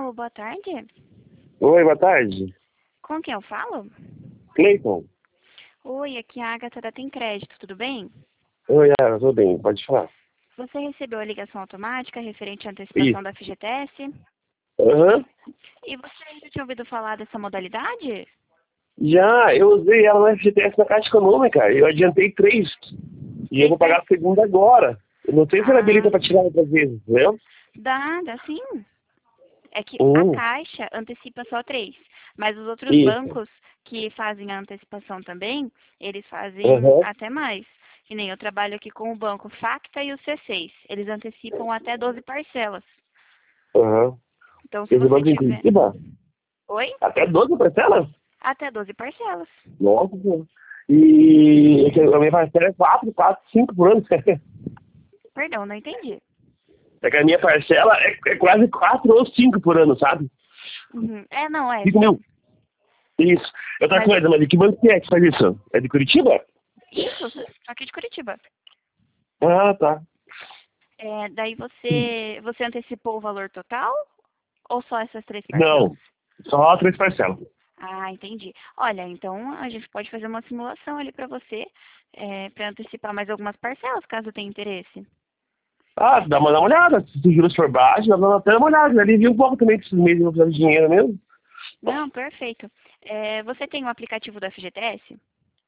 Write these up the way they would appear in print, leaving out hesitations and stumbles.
Alô, boa tarde. Oi, boa tarde. Com quem eu falo? Cleiton. Oi, aqui é a Agatha da Tem Crédito, tudo bem? Oi, tudo bem, pode falar. Você recebeu a ligação automática referente à antecipação Isso. da FGTS? Aham. E você já tinha ouvido falar dessa modalidade? Já, eu usei ela no FGTS na Caixa Econômica. Eu adiantei 3. E eu Três vou pagar a segunda agora. Eu não sei se ela Ah, habilita para tirar outras vezes, entendeu? dá sim. É que a Hum, Caixa antecipa só 3, mas os outros isso. bancos que fazem a antecipação também, eles fazem Aham. até mais. Que nem eu trabalho aqui com o banco Facta e o C6. Eles antecipam até 12 parcelas. Aham. Então, se Esse você banco em tiver... Curitiba? Oi? Até 12 parcelas? Até 12 parcelas. Nossa, Senhora. E é que a minha parcela é 4, 5 por ano. Perdão, não entendi. É que a minha parcela é quase 4 ou 5 por ano, sabe? Uhum. É, não, 5 sim. mil. Isso. Outra Mas coisa, mas de que banco que é que faz isso? É de Curitiba? isso, aqui de Curitiba. Ah, tá. Daí você antecipou o valor total ou só essas 3 parcelas? Não, só 3 parcelas. Ah, entendi. Olha, então a gente pode fazer uma simulação ali para você, para antecipar mais algumas parcelas, caso tenha interesse. Ah, dá uma olhada. Se os juros for baixo, dá até uma olhada. Ali vi um pouco também que esses meses eu precisava de dinheiro mesmo. Não, perfeito. Você tem o aplicativo do FGTS?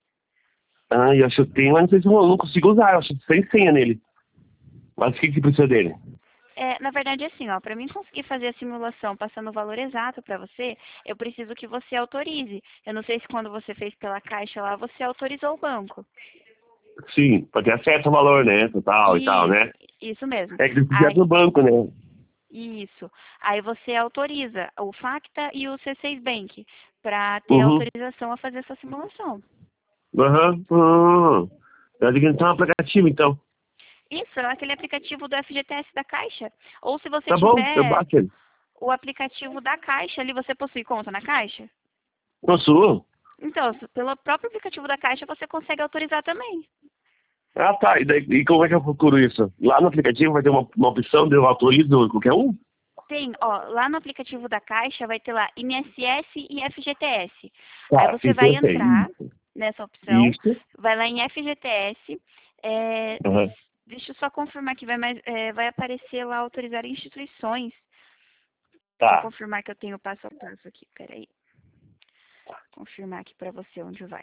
Ah, eu acho que eu tenho, mas não sei se eu não consigo usar. Eu acho que tem senha nele. Mas o que que precisa dele? Na verdade, assim, ó, para mim conseguir fazer a simulação passando o valor exato para você, eu preciso que você autorize. Eu não sei se quando você fez pela Caixa lá, você autorizou o banco. Sim, pra ter acesso ao valor, né? Total e tal, Isso, né? isso mesmo. É que eles fizeram Aí, no banco, né? isso. Aí você autoriza o Facta e o C6 Bank para ter Uhum. autorização a fazer essa simulação. Aham. Uhum. Eu digo que então é um aplicativo, então. Isso, é aquele aplicativo do FGTS da Caixa. Ou se você Tá bom, eu tiver baixo ele. o aplicativo da Caixa ali, você possui conta na Caixa? Possuo? Então, pelo próprio aplicativo da Caixa, você consegue autorizar também. Ah, tá. E como é que eu procuro isso? Lá no aplicativo vai ter uma opção de eu autorizo qualquer um? Tem, ó, lá no aplicativo da Caixa vai ter lá INSS e FGTS. Aí Tá, você isso vai eu sei. entrar nessa opção, Isso. vai lá em FGTS, é, Aham. deixa eu só confirmar que vai aparecer lá autorizar instituições. Deixa eu Tá. confirmar que eu tenho passo a passo aqui, peraí. Confirmar aqui pra você onde vai.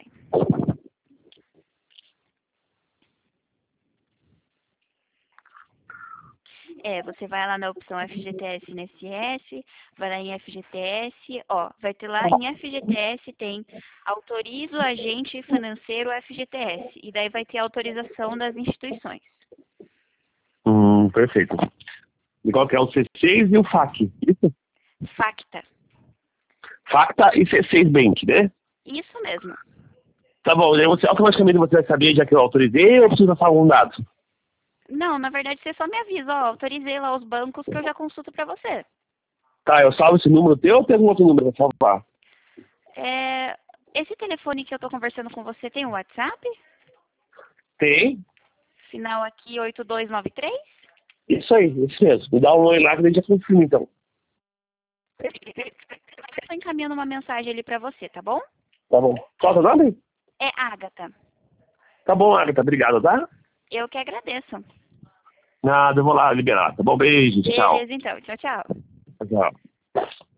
Você vai lá na opção FGTS e INSS, vai lá em FGTS, ó, vai ter lá em FGTS tem autoriza o agente financeiro FGTS, e daí vai ter autorização das instituições. Perfeito. Igual que é o C6 e o FAC. Isso? Facta. Facta e C6 Bank, né? Isso mesmo. Tá bom, daí você automaticamente você vai saber já que eu autorizei ou precisa passar algum dado? Não, na verdade você só me avisa, ó, autorizei lá os bancos que eu já consulto pra você. Tá, eu salvo esse número teu ou tem algum outro número pra salvar? É, esse telefone que eu tô conversando com você tem um WhatsApp? Tem? Final aqui 8293? Isso mesmo. Me dá um oi lá que a gente já confirma então. Eu tô encaminhando uma mensagem ali pra você, tá bom? Tá bom. Qual é o teu nome? É Ágata. Tá bom, Agatha, obrigado, tá? Eu que agradeço. Nada, eu vou lá liberar. Tá bom, beijo, tchau. Beleza, então. Tchau, tchau. Tchau.